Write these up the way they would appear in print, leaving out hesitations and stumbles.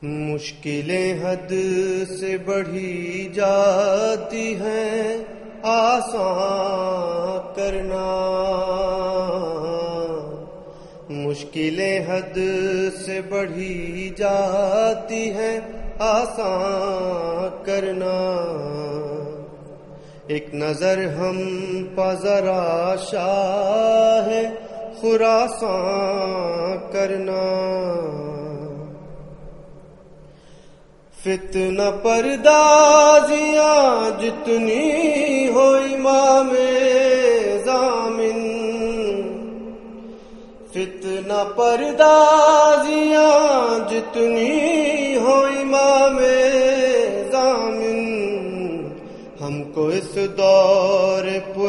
مشکلیں حد سے بڑھی جاتی ہیں، آسان کرنا۔ مشکلیں حد سے بڑھی جاتی ہیں، آسان کرنا۔ ایک نظر ہم پہ ذرا شاہ خراساں کرنا۔ فتنہ پردازیاں جتنی ہو امام ضامن، فتنہ پردازیاں جتنی ہو امام ضامن، ہم کو اس دور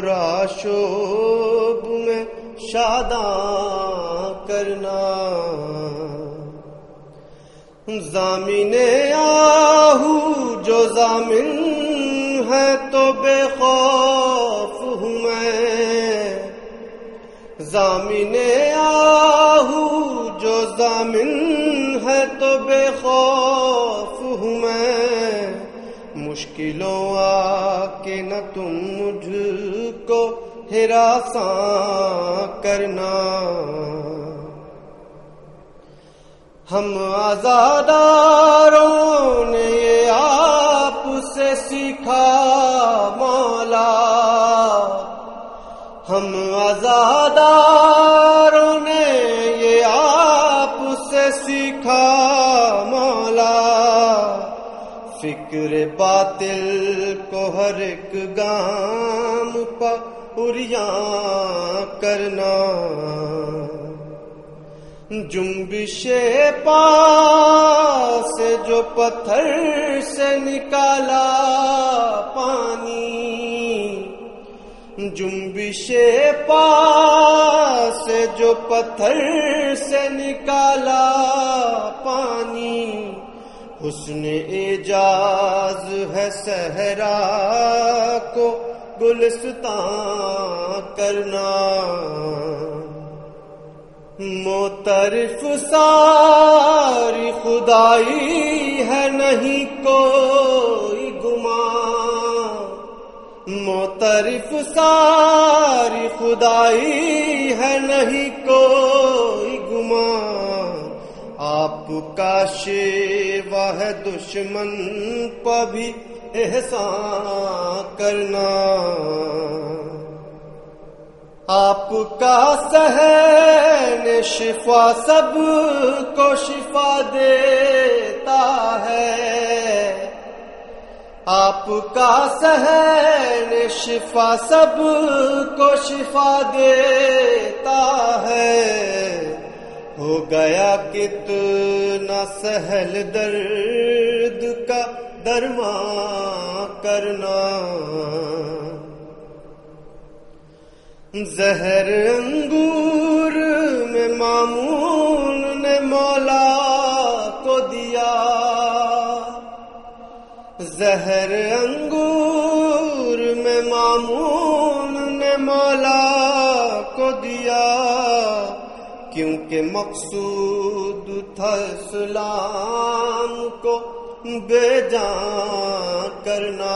پرآشوب میں شاداں کرنا۔ ضامن آہو جو ضامن ہے تو بے خوف ہوں میں، ضامن آہو جو ضامن ہے تو بے خوف ہوں میں۔ مشکلوں آ کے نہ تم مجھ کو ہراساں کرنا۔ ہم آزاداروں نے یہ آپ سے سیکھا مولا، ہم آزاداروں نے یہ آپ سے سیکھا مولا۔ فکر باطل کو ہر ایک گام پہ عریاں کرنا۔ جنبش پا سے جو پتھر سے نکالا پانی، جنبش پا سے جو پتھر سے نکالا پانی، حسن اعجاز ہے صحرا کو گلستان کرنا۔ معترف ساری خدائی ہے نہیں کوئی گمان، معترف ساری خدائی ہے نہیں کوئی گمان۔ آپ کا شیوہ ہے دشمن پہ بھی احسان کرنا۔ آپ کا صحن شفا سب کو شفا دیتا ہے، آپ کا صحن شفا سب کو شفا دیتا ہے۔ ہو گیا کتنا سہل درد کا درمان کرنا۔ زہر انگور میں مامون نے مولا کو دیا، زہر انگور میں مامون نے مولا کو دیا، کیونکہ مقصود تھا اسلام کو بے جان کرنا۔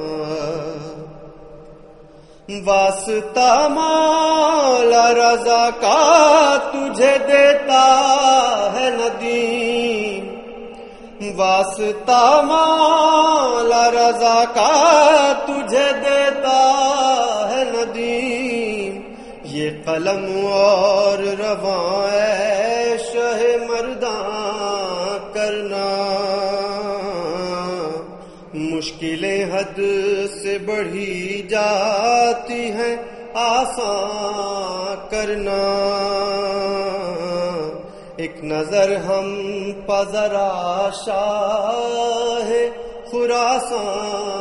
واسطہ مولا رضا کا تجھے دیتا ہے ندیم، واسطہ مولا رضا کا تجھے دیتا ہے ندیم۔ یہ قلم اور رواں ہے شہ مرداں کرنا۔ مشکلیں حد سے بڑھی جاتی ہیں، آسان کرنا۔ ایک نظر ہم پہ ذرا شاہ خراساں